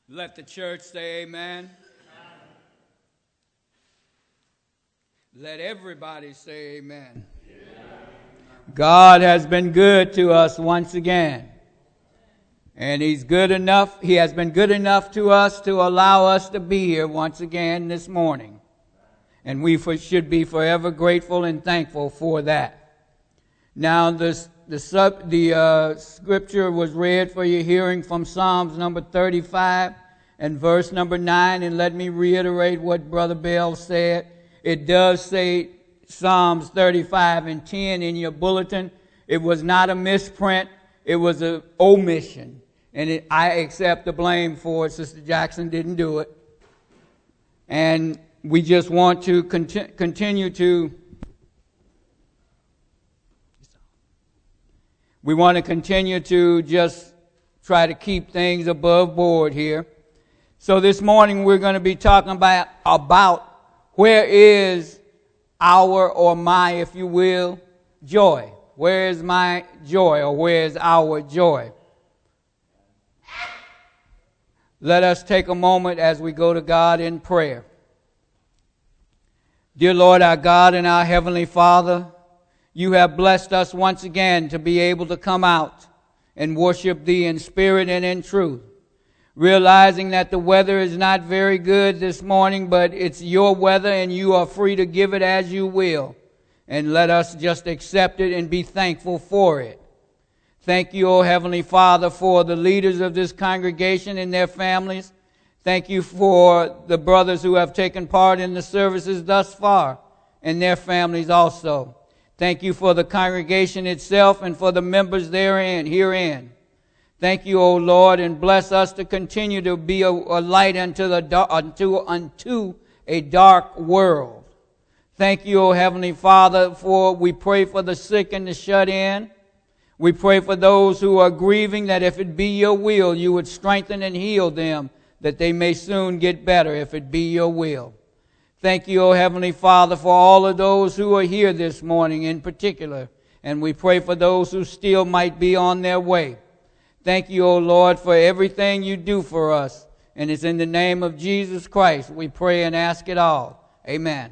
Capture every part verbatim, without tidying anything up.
Let the church say amen. Let everybody say amen. God has been good to us once again. And he's good enough, he has been good enough to us to allow us to be here once again this morning. And we for, should be forever grateful and thankful for that. Now, this, the, sub, the uh, scripture was read for your hearing from Psalms number thirty-five and verse number nine. And let me reiterate what Brother Bell said. It does say Psalms thirty-five and ten in your bulletin. It was not a misprint. It was an omission. And it, I accept the blame for it. Sister Jackson didn't do it. And we just want to conti- continue to, we want to continue to just try to keep things above board here. So this morning we're going to be talking about, about where is our or my, if you will, joy. Where is my joy, or where is our joy? Let us take a moment as we go to God in prayer. Dear Lord, our God and our Heavenly Father, you have blessed us once again to be able to come out and worship Thee in spirit and in truth. Realizing that the weather is not very good this morning, but it's your weather and you are free to give it as you will. And let us just accept it and be thankful for it. Thank you, O Heavenly Father, for the leaders of this congregation and their families. Thank you for the brothers who have taken part in the services thus far and their families also. Thank you for the congregation itself and for the members therein, herein. Thank you, O Lord, and bless us to continue to be a, a light unto, the, unto, unto a dark world. Thank you, O Heavenly Father, for we pray for the sick and the shut in. We pray for those who are grieving, that if it be your will, you would strengthen and heal them, that they may soon get better if it be your will. Thank you, O Heavenly Father, for all of those who are here this morning in particular. And we pray for those who still might be on their way. Thank you, O Lord, for everything you do for us. And it's in the name of Jesus Christ we pray and ask it all. Amen.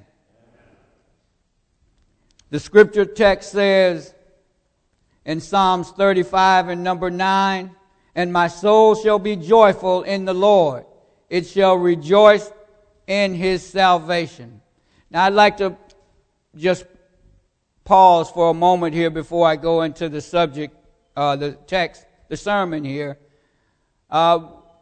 The scripture text says in Psalms thirty-five and number nine, "And my soul shall be joyful in the Lord. It shall rejoice in his salvation." Now I'd like to just pause for a moment here before I go into the subject, uh, the text, the sermon here. Uh,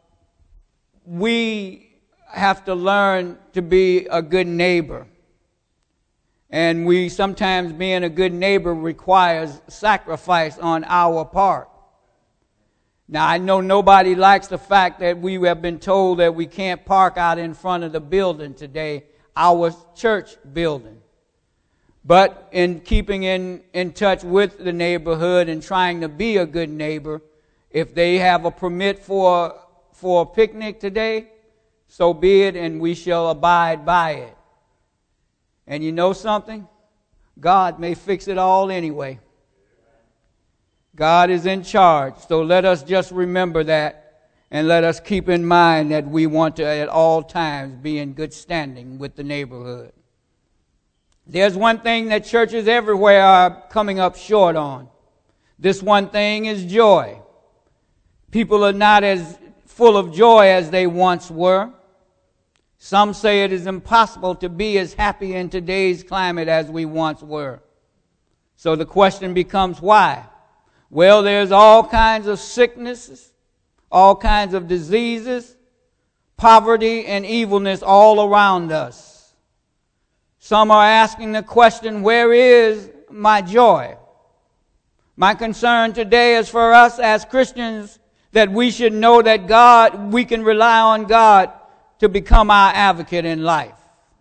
we have to learn to be a good neighbor. And we sometimes being a good neighbor requires sacrifice on our part. Now, I know nobody likes the fact that we have been told that we can't park out in front of the building today, our church building. But in keeping in, in touch with the neighborhood and trying to be a good neighbor, if they have a permit for, for a picnic today, so be it, and we shall abide by it. And you know something? God may fix it all anyway. God is in charge. So let us just remember that, and let us keep in mind that we want to at all times be in good standing with the neighborhood. There's one thing that churches everywhere are coming up short on. This one thing is joy. People are not as full of joy as they once were. Some say it is impossible to be as happy in today's climate as we once were. So the question becomes why? Well, there's all kinds of sicknesses, all kinds of diseases, poverty and evilness all around us. Some are asking the question, where is my joy? My concern today is for us as Christians that we should know that God, we can rely on God to become our advocate in life.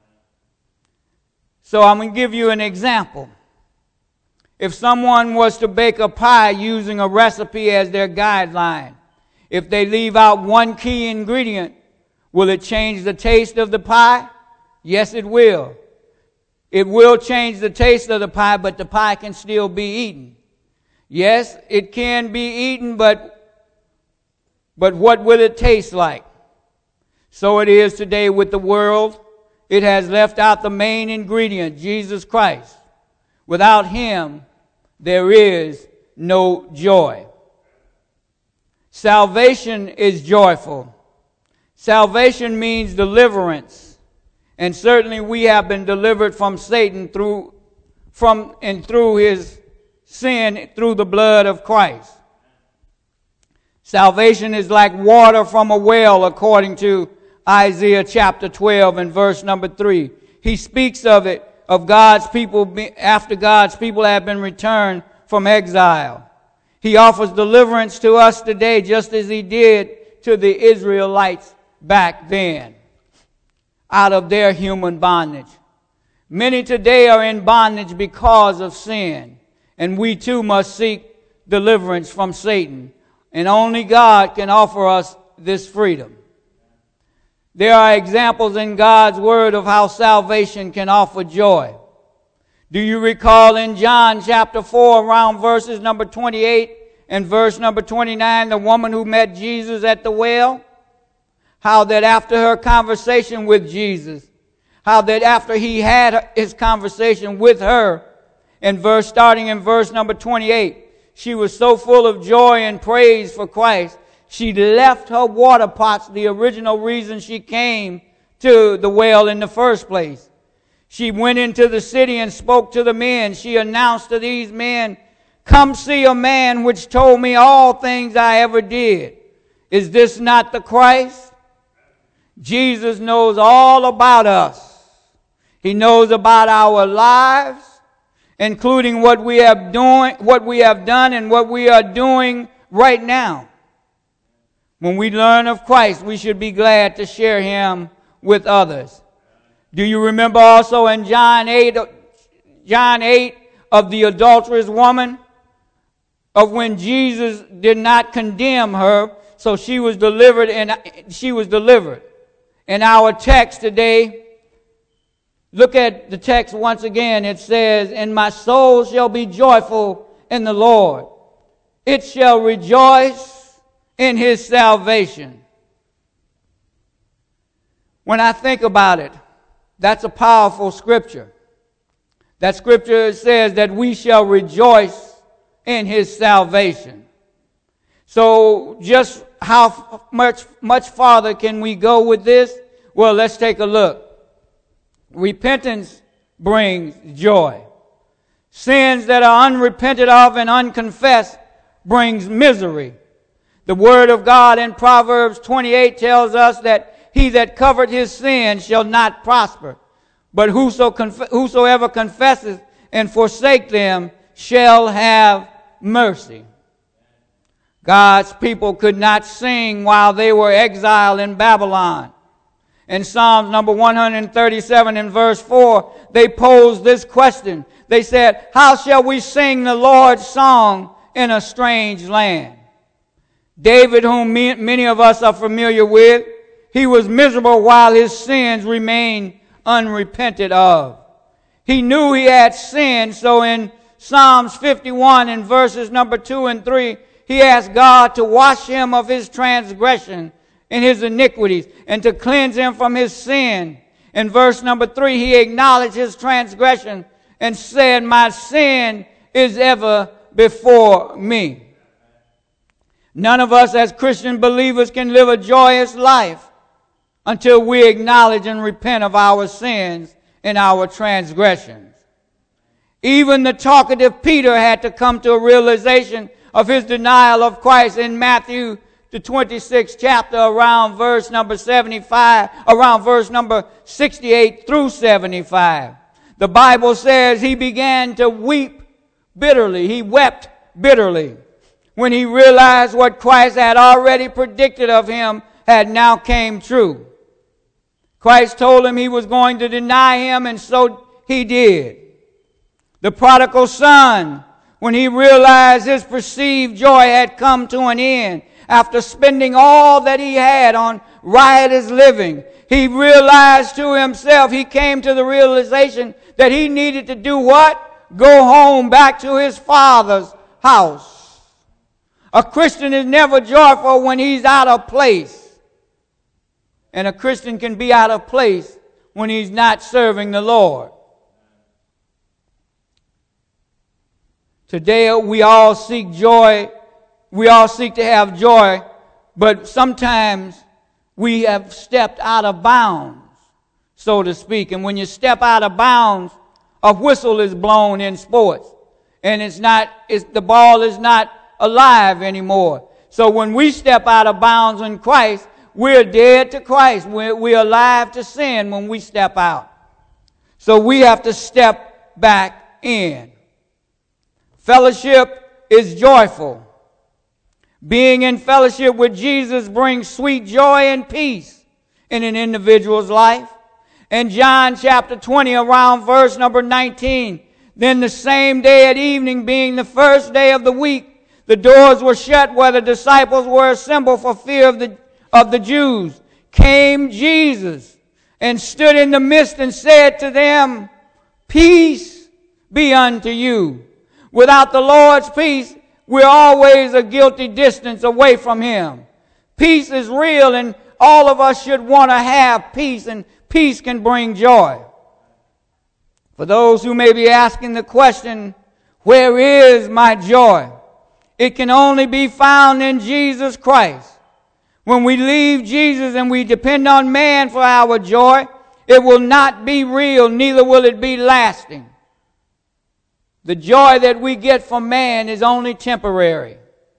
So I'm going to give you an example. If someone was to bake a pie using a recipe as their guideline, if they leave out one key ingredient, will it change the taste of the pie? Yes, it will. It will change the taste of the pie, but the pie can still be eaten. Yes, it can be eaten, but, but what will it taste like? So it is today with the world. It has left out the main ingredient, Jesus Christ. Without him, there is no joy. Salvation is joyful. Salvation means deliverance. And certainly we have been delivered from Satan through from and through his sin through the blood of Christ. Salvation is like water from a well, according to Isaiah chapter twelve and verse number three. He speaks of it, of God's people, after God's people have been returned from exile. He offers deliverance to us today, just as he did to the Israelites back then, out of their human bondage. Many today are in bondage because of sin, and we too must seek deliverance from Satan. And only God can offer us this freedom. There are examples in God's word of how salvation can offer joy. Do you recall in John chapter four, around verses number twenty-eight and verse number twenty-nine, the woman who met Jesus at the well? How that after her conversation with Jesus, how that after he had his conversation with her, in verse starting in verse number twenty-eight, she was so full of joy and praise for Christ, she left her water pots, the original reason she came to the well in the first place. She went into the city and spoke to the men. She announced to these men, "Come see a man which told me all things I ever did. Is this not the Christ?" Jesus knows all about us. He knows about our lives, including what we have doing, what we have done and what we are doing right now. When we learn of Christ, we should be glad to share him with others. Do you remember also in John eight, John eight of the adulterous woman, of when Jesus did not condemn her, so she was delivered and she was delivered. In our text today, look at the text once again. It says, "And my soul shall be joyful in the Lord. It shall rejoice in his salvation." When I think about it, that's a powerful scripture. That scripture says that we shall rejoice in his salvation. So just how much, much farther can we go with this? Well, let's take a look. Repentance brings joy. Sins that are unrepented of and unconfessed brings misery. The word of God in Proverbs twenty-eight tells us that he that covered his sin shall not prosper, but whoso conf- whosoever confesses and forsake them shall have mercy. God's people could not sing while they were exiled in Babylon. In Psalms number one hundred thirty-seven and verse four, they posed this question. They said, "How shall we sing the Lord's song in a strange land?" David, whom many of us are familiar with, he was miserable while his sins remained unrepented of. He knew he had sinned, so in Psalms fifty-one and verses number two and three, he asked God to wash him of his transgression and his iniquities and to cleanse him from his sin. In verse number three, he acknowledged his transgression and said, "My sin is ever before me." None of us as Christian believers can live a joyous life until we acknowledge and repent of our sins and our transgressions. Even the talkative Peter had to come to a realization of his denial of Christ in Matthew the twenty-sixth chapter, around verse number seventy-five, around verse number sixty-eight through seventy-five. The Bible says he began to weep bitterly. He wept bitterly when he realized what Christ had already predicted of him had now came true. Christ told him he was going to deny him, and so he did. The prodigal son, when he realized his perceived joy had come to an end, after spending all that he had on riotous living, he realized to himself, he came to the realization that he needed to do what? Go home back to his father's house. A Christian is never joyful when he's out of place. And a Christian can be out of place when he's not serving the Lord. Today we all seek joy. We all seek to have joy, but sometimes we have stepped out of bounds, so to speak. And when you step out of bounds, a whistle is blown in sports. And it's not, it's, the ball is not alive anymore. So when we step out of bounds in Christ, we're dead to Christ. We're, we're alive to sin when we step out. So we have to step back in. Fellowship is joyful. Being in fellowship with Jesus brings sweet joy and peace in an individual's life. In John chapter twenty, around verse number nineteen, then the same day at evening, being the first day of the week, the doors were shut where the disciples were assembled for fear of the, of the Jews. Came Jesus and stood in the midst and said to them, peace be unto you. Without the Lord's peace, we're always a guilty distance away from Him. Peace is real, and all of us should want to have peace, and peace can bring joy. For those who may be asking the question, where is my joy? It can only be found in Jesus Christ. When we leave Jesus and we depend on man for our joy, it will not be real, neither will it be lasting. The joy that we get from man is only temporary.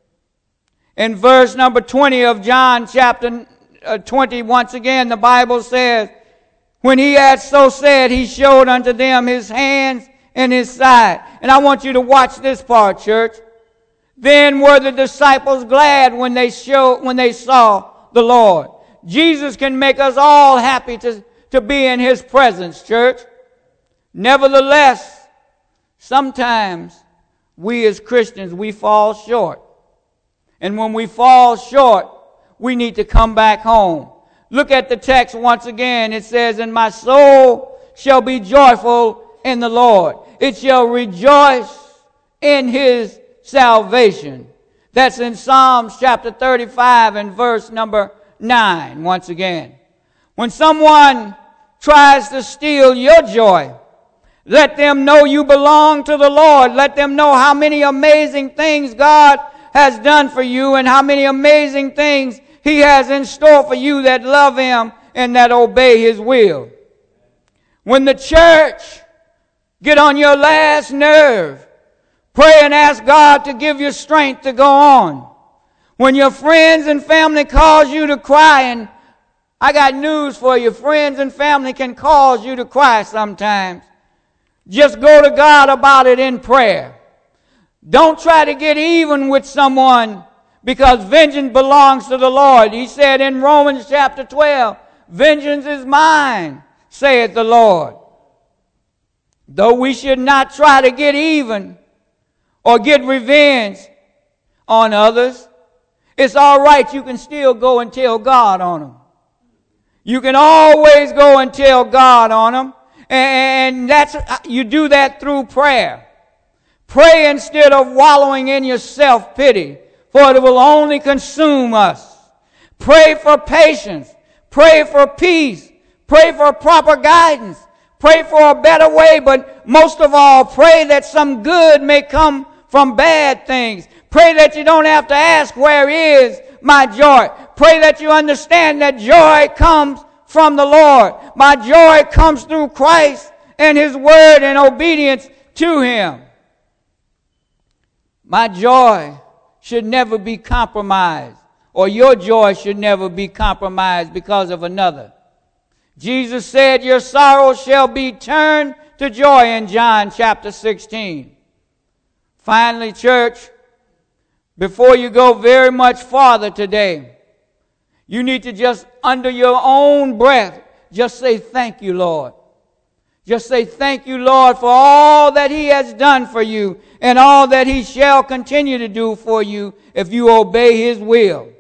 In verse number twenty of John chapter twenty, once again, the Bible says, when he had so said, he showed unto them his hands and his side. And I want you to watch this part, church. Then were the disciples glad when they showed, when they saw the Lord. Jesus can make us all happy to, to be in His presence, church. Nevertheless, sometimes we as Christians, we fall short. And when we fall short, we need to come back home. Look at the text once again. It says, and my soul shall be joyful in the Lord. It shall rejoice in His salvation. That's in Psalms chapter thirty-five and verse number nine, once again. When someone tries to steal your joy, let them know you belong to the Lord. Let them know how many amazing things God has done for you and how many amazing things He has in store for you that love Him and that obey His will. When the church get on your last nerve, pray and ask God to give you strength to go on. When your friends and family cause you to cry, and I got news for you, friends and family can cause you to cry sometimes. Just go to God about it in prayer. Don't try to get even with someone, because vengeance belongs to the Lord. He said in Romans chapter twelve, vengeance is mine, saith the Lord. Though we should not try to get even or get revenge on others, it's all right. You can still go and tell God on them. You can always go and tell God on them. And that's, you do that through prayer. Pray instead of wallowing in your self-pity, for it will only consume us. Pray for patience. Pray for peace. Pray for proper guidance. Pray for a better way, but most of all, pray that some good may come from bad things. Pray that you don't have to ask, where is my joy? Pray that you understand that joy comes from the Lord. My joy comes through Christ and His Word and obedience to Him. My joy should never be compromised, or your joy should never be compromised because of another. Jesus said, your sorrow shall be turned to joy in John chapter sixteen. Finally, church, before you go very much farther today, you need to just, under your own breath, just say, thank you, Lord. Just say, thank you, Lord, for all that He has done for you and all that He shall continue to do for you if you obey His will.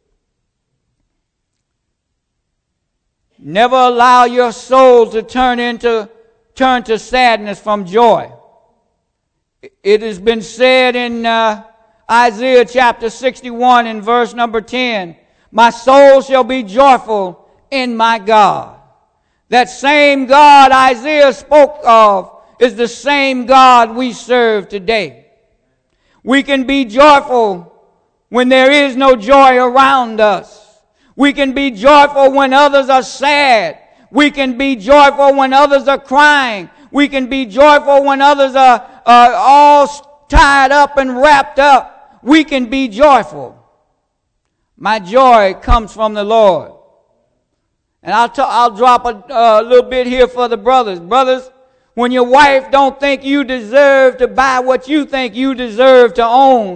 Never allow your soul to turn into, turn to sadness from joy. It has been said in uh, Isaiah chapter sixty-one and verse number ten, my soul shall be joyful in my God. That same God Isaiah spoke of is the same God we serve today. We can be joyful when there is no joy around us. We can be joyful when others are sad. We can be joyful when others are crying. We can be joyful when others are, are all tied up and wrapped up. We can be joyful. My joy comes from the Lord. And I'll, t- I'll drop a uh, little bit here for the brothers. Brothers, when your wife don't think you deserve to buy what you think you deserve to own,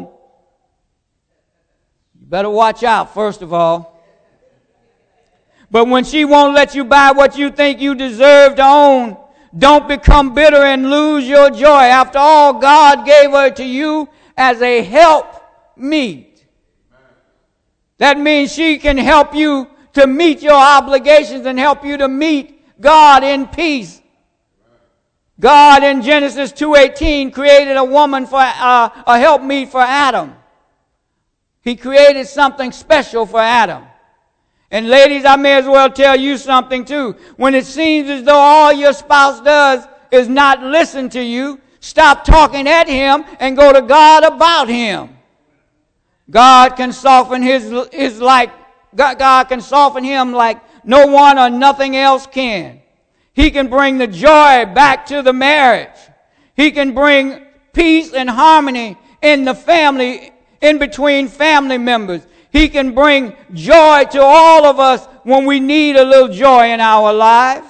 you better watch out, first of all. But when she won't let you buy what you think you deserve to own, don't become bitter and lose your joy. After all, God gave her to you as a help meet. That means she can help you to meet your obligations and help you to meet God in peace. God in Genesis two eighteen created a woman for uh, a helpmeet for Adam. He created something special for Adam. And ladies, I may as well tell you something too. When it seems as though all your spouse does is not listen to you, stop talking at him and go to God about him. God can soften his, his like, God, God can soften him like no one or nothing else can. He can bring the joy back to the marriage. He can bring peace and harmony in the family, in between family members. He can bring joy to all of us when we need a little joy in our lives.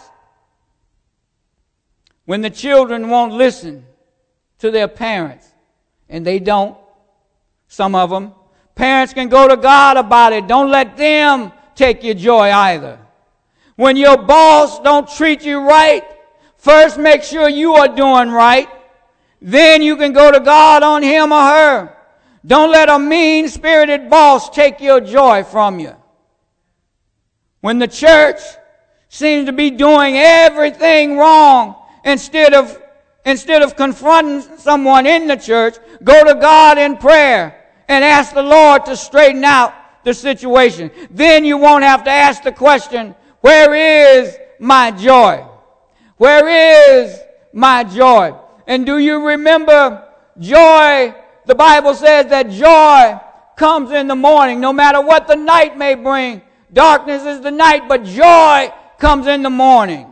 When the children won't listen to their parents, and they don't, some of them, parents can go to God about it. Don't let them take your joy either. When your boss don't treat you right, first make sure you are doing right. Then you can go to God on him or her. Don't let a mean-spirited boss take your joy from you. When the church seems to be doing everything wrong, instead of, instead of confronting someone in the church, go to God in prayer and ask the Lord to straighten out the situation. Then you won't have to ask the question, where is my joy? Where is my joy? And do you remember joy? The Bible says that joy comes in the morning. No matter what the night may bring, darkness is the night, but joy comes in the morning.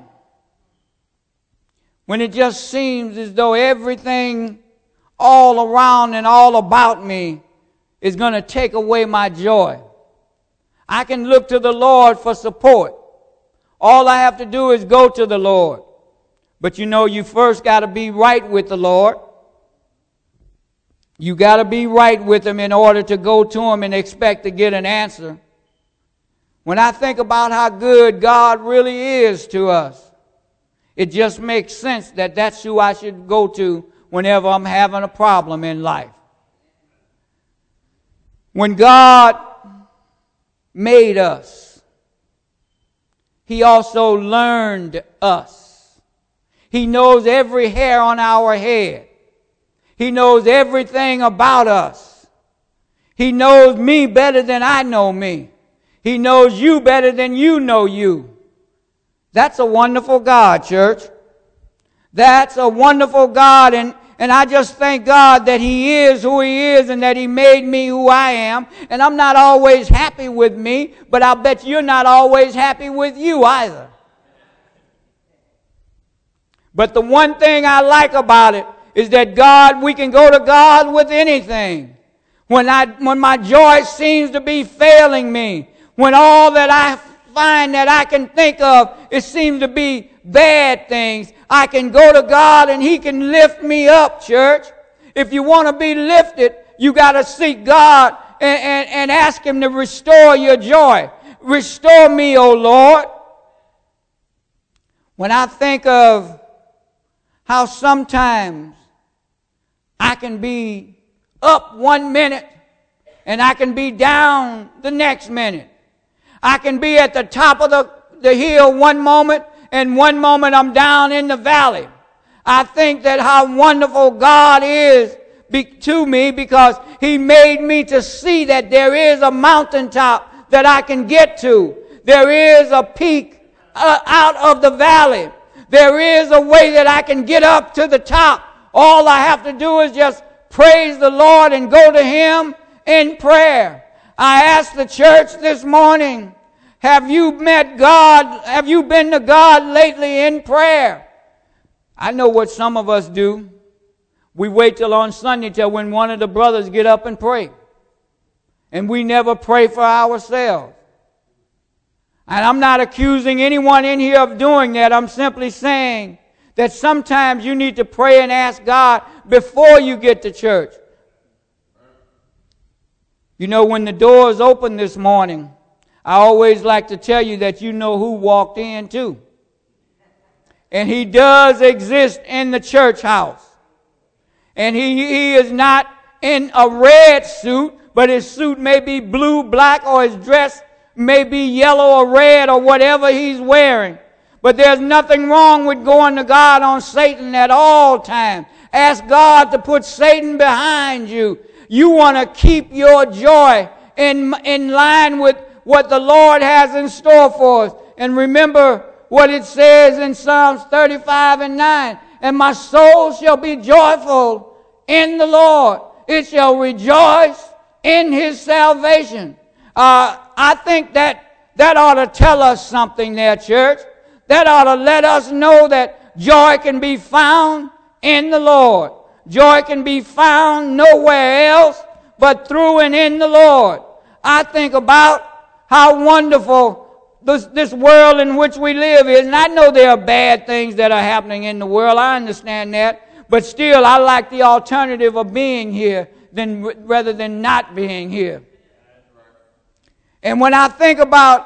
When it just seems as though everything all around and all about me is going to take away my joy, I can look to the Lord for support. All I have to do is go to the Lord. But you know, you first got to be right with the Lord. You got to be right with him in order to go to him and expect to get an answer. When I think about how good God really is to us, it just makes sense that that's who I should go to whenever I'm having a problem in life. When God made us, he also learned us. He knows every hair on our head. He knows everything about us. He knows me better than I know me. He knows you better than you know you. That's a wonderful God, church. That's a wonderful God, and, and I just thank God that he is who he is and that he made me who I am. And I'm not always happy with me, but I'll bet you're not always happy with you either. But the one thing I like about it is that God, we can go to God with anything. When I, when my joy seems to be failing me, when all that I find that I can think of, it seems to be bad things, I can go to God and he can lift me up, church. If you want to be lifted, you got to seek God and, and, and ask him to restore your joy. Restore me, O Lord. When I think of how sometimes I can be up one minute and I can be down the next minute. I can be at the top of the, the hill one moment and one moment I'm down in the valley. I think that how wonderful God is be, to me because he made me to see that there is a mountaintop that I can get to. There is a peak uh, out of the valley. There is a way that I can get up to the top. All I have to do is just praise the Lord and go to Him in prayer. I asked the church this morning, have you met God? Have you been to God lately in prayer? I know what some of us do. We wait till on Sunday till when one of the brothers get up and pray. And we never pray for ourselves. And I'm not accusing anyone in here of doing that. I'm simply saying that sometimes you need to pray and ask God before you get to church. You know, when the doors open this morning, I always like to tell you that you know who walked in too. And He does exist in the church house. And he, he is not in a red suit, but his suit may be blue, black, or his dress may be yellow or red or whatever he's wearing. But there's nothing wrong with going to God on Satan at all times. Ask God to put Satan behind you. You want to keep your joy in, in line with what the Lord has in store for us. And remember what it says in Psalms thirty-five and nine. And my soul shall be joyful in the Lord. It shall rejoice in His salvation. Uh, I think that that ought to tell us something there, church. That ought to let us know that joy can be found in the Lord. Joy can be found nowhere else but through and in the Lord. I think about how wonderful this, this world in which we live is. And I know there are bad things that are happening in the world. I understand that. But still, I like the alternative of being here than rather than not being here. And when I think about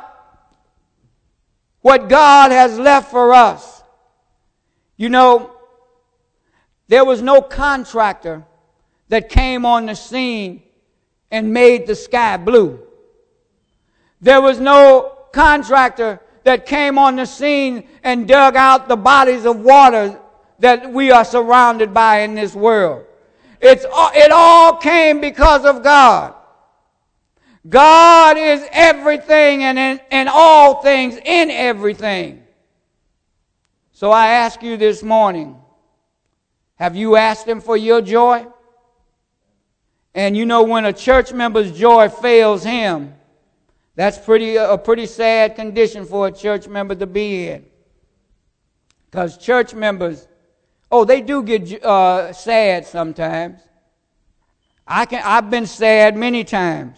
what God has left for us, you know, there was no contractor that came on the scene and made the sky blue. There was no contractor that came on the scene and dug out the bodies of water that we are surrounded by in this world. It's, it all came because of God. God is everything and in, and all things in everything. So I ask you this morning, have you asked Him for your joy? And you know, when a church member's joy fails him, that's pretty a pretty sad condition for a church member to be in. Because church members, oh, they do get uh, sad sometimes. I can. I've been sad many times.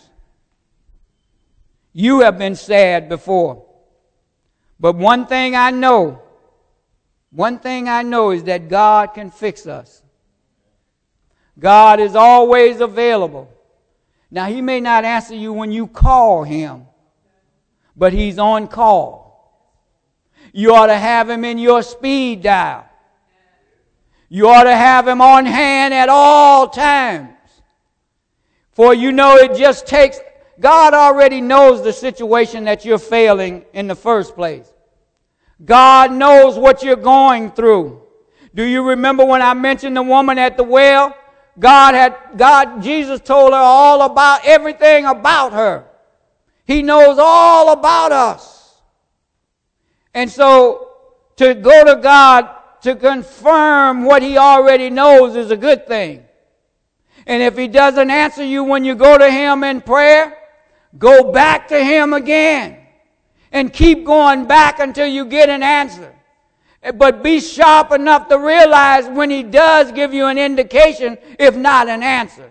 You have been sad before. But one thing I know, one thing I know is that God can fix us. God is always available. Now, He may not answer you when you call Him, but He's on call. You ought to have Him in your speed dial. You ought to have Him on hand at all times. For you know it just takes, God already knows the situation that you're failing in the first place. God knows what you're going through. Do you remember when I mentioned the woman at the well? God had, God, Jesus told her all about everything about her. He knows all about us. And so to go to God to confirm what He already knows is a good thing. And if He doesn't answer you when you go to Him in prayer, go back to Him again. And keep going back until you get an answer. But be sharp enough to realize when He does give you an indication, if not an answer.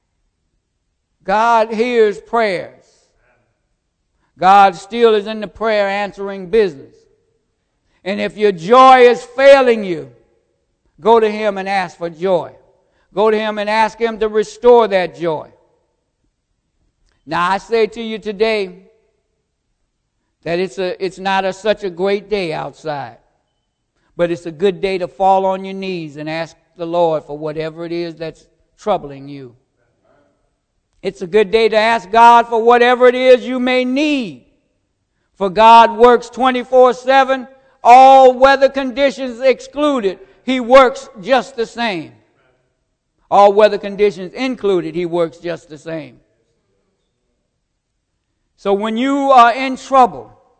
God hears prayers. God still is in the prayer answering business. And if your joy is failing you, go to Him and ask for joy. Go to Him and ask Him to restore that joy. Now I say to you today that it's a it's not a, such a great day outside. But it's a good day to fall on your knees and ask the Lord for whatever it is that's troubling you. It's a good day to ask God for whatever it is you may need. For God works twenty-four seven, all weather conditions excluded. He works just the same. All weather conditions included, He works just the same. So when you are in trouble,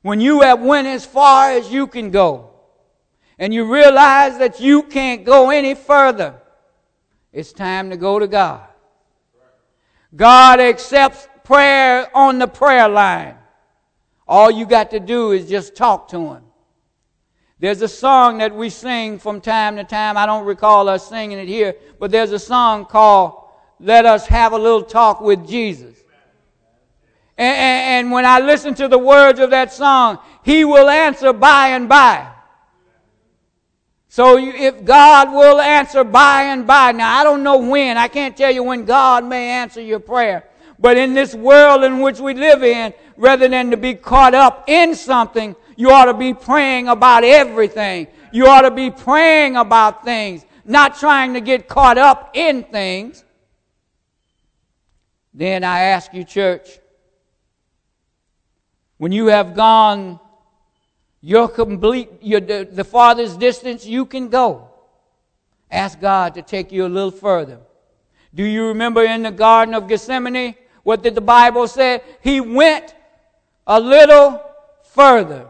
When you have went as far as you can go, and you realize that you can't go any further, it's time to go to God. God accepts prayer on the prayer line. All you got to do is just talk to Him. There's a song that we sing from time to time. I don't recall us singing it here, but there's a song called Let Us Have a Little Talk with Jesus. And, and, and when I listen to the words of that song, He will answer by and by. So you, if God will answer by and by, now I don't know when, I can't tell you when God may answer your prayer. But in this world in which we live in, rather than to be caught up in something, you ought to be praying about everything. You ought to be praying about things, not trying to get caught up in things. Then I ask you, church, when you have gone your complete, your, the, the farthest distance you can go, ask God to take you a little further. Do you remember in the Garden of Gethsemane, what did the Bible say? He went a little further.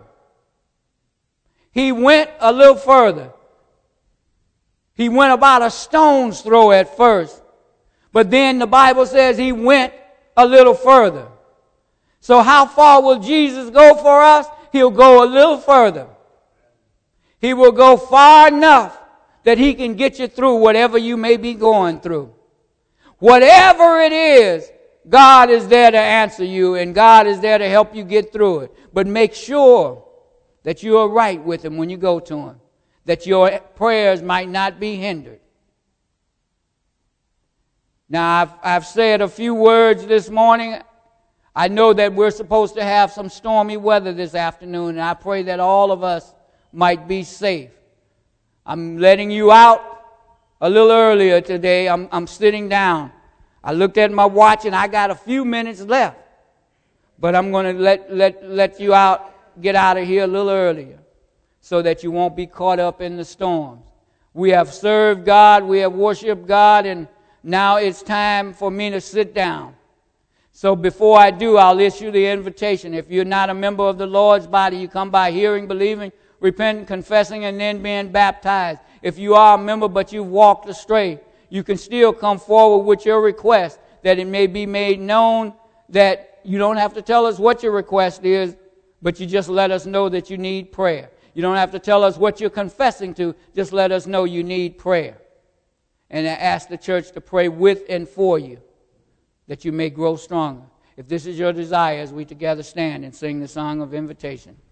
He went a little further. He went about a stone's throw at first. But then the Bible says He went a little further. So how far will Jesus go for us? He'll go a little further. He will go far enough that He can get you through whatever you may be going through. Whatever it is, God is there to answer you, and God is there to help you get through it. But make sure that you are right with Him when you go to Him, that your prayers might not be hindered. Now, I've, I've said a few words this morning. I know that we're supposed to have some stormy weather this afternoon, and I pray that all of us might be safe. I'm letting you out a little earlier today. I'm, I'm sitting down. I looked at my watch, and I got a few minutes left. But I'm going to let, let, let you out, get out of here a little earlier so that you won't be caught up in the storms. We have served God, we have worshiped God, and now it's time for me to sit down. So before I do, I'll issue the invitation. If you're not a member of the Lord's body, you come by hearing, believing, repenting, confessing, and then being baptized. If you are a member but you've walked astray, you can still come forward with your request, that it may be made known that you don't have to tell us what your request is, but you just let us know that you need prayer. You don't have to tell us what you're confessing to, just let us know you need prayer. And I ask the church to pray with and for you, that you may grow stronger. If this is your desire, as we together stand and sing the song of invitation.